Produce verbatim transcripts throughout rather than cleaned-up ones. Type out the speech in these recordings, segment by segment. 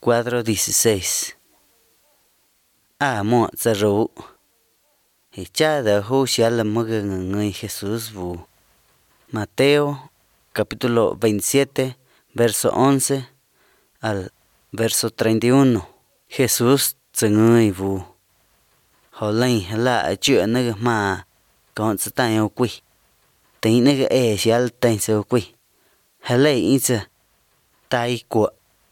Cuadro dieciséis. À mọ za rú. Thì cha đã hô xá là mơ người Jesús vụ. Mateo capítulo veintisiete verso once al verso treinta y uno. Jesús za người vụ. Họ lên là chuyện nơi mà còn sẽ tay ô quỷ. Tính nơi ế xá là tay ô quỷ. Hà lệ ý cha tay của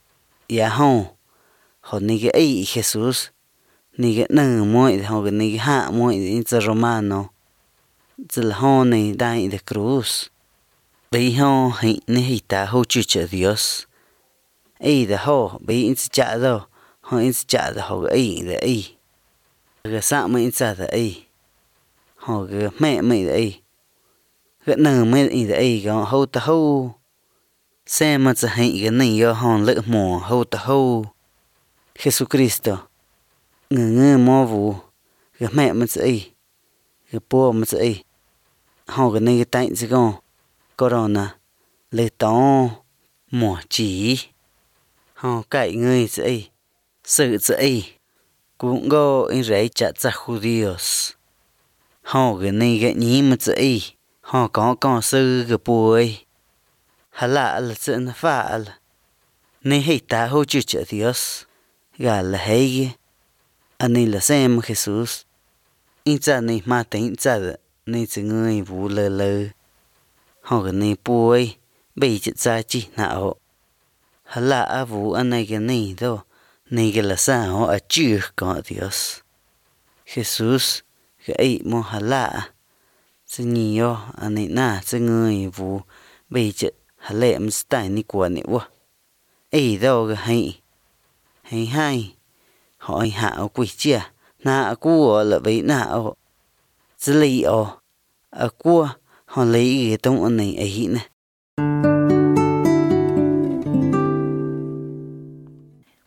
ya hông. Họ nì cái ấy Jesus. Nì cái nâng môi. Họ nì cái hạ môi. Ý cha Romano. Cha là hông nì đai de cruz. Bây hông hãy nì hì ta hô chư cha Dios. Ý da hô. Bây ý cha chá đâu. Họ ý cha chá da hô ý da ý. Gà sạ mây ý cha da ý. Họ gà mẹ mây da ý. Gà nâng mây ý da ý. Gà hô ta hô. Xem mà cha hãy gà nâng yo hòn lỡ mùa hô ta hô. Jesucristo. Ngờ ngờ mô vụ. Gà mẹ mà cha ý. Gà bố mà cha ý. Họ gà nâng gà tạnh cha gòn. Corona. Lê tông. Mùa chỉ. Họ cải người cha ý. Sự cha ý. Cũng gò in rảy chá cha Judios. Họ gà nâng gà nhí mà cha ý. Họ có con sư gà bùa ý. Hà lạ là cha nà phá là. Nê hãy ta hô chư cha Dios. Gà là hãy ghi. Anh này là xem Jesus. In cha này mà tính cha là. Nê cha người vũ lơ lơ. Họ gà nê bùa ý. Bây cha cha chi nào. Hà lạ vũ anh này gà nê đâu. Nê gà là sao ở chư có Dios. Jesus. Gà ấy mô hà lạ. Cha nhì yo. Anh này nà cha người vũ. Bây cha hà lệ mà stải ní quả ní ua. Ê đâu gà hãy. Hãy hai. Họ hạ ở quỷ chìa. Nà cua là bấy nà ở. Chứ lý ở. Ở cua. Họ lấy ghế tông ở này ấy nè.